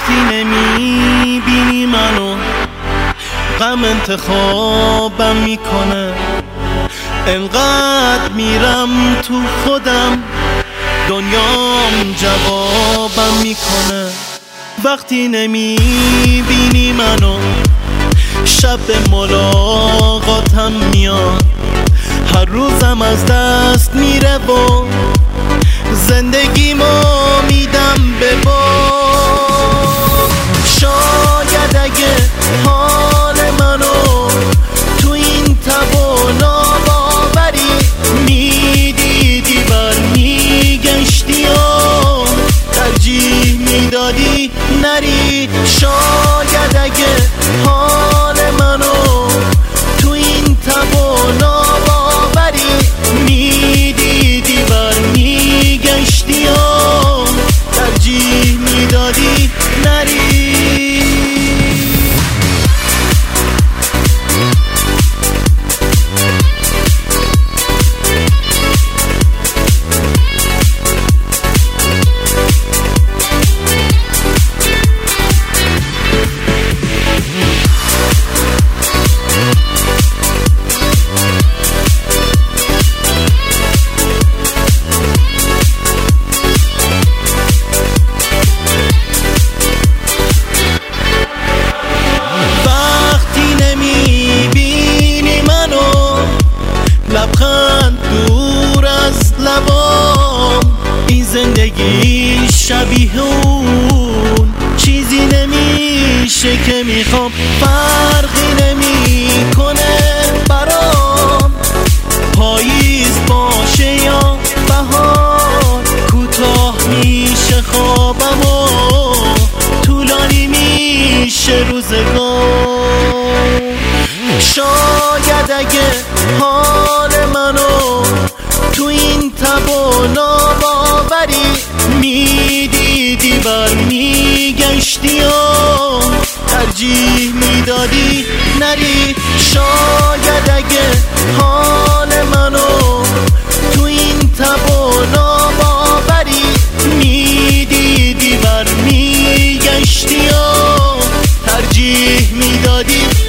وقتی نمیبینی منو غم انتخابم میکنه، انقدر میرم تو خودم دنیام جوابم میکنه. وقتی نمیبینی منو شب به ملاقاتم میاد، هر روزم از دست میره و زندگیمو میدم به باد. شاید اگه حال منو تو این تب و ناباوری میدیدی برمیگشتی و ترجیح میدادی نری. شاید اگه حال منو تو این تب و ناباوری میدیدی برمیگشتی و ترجیح میدادی نری. لبخند دور از لبام، این زندگی شبیه اون چیزی نمیشه که میخوام. فرقی نمیکنه برام پاییز باشه یا بهار، کوتاه میشه خوابم و طولانی میشه روزگار. شاید اگه حال منو تو این تب و ناباوری میدیدی برمیگشتی و ترجیح میدادی نری. شاید اگه حال منو تو این تب و ناباوری میدیدی برمیگشتی و ترجیح میدادی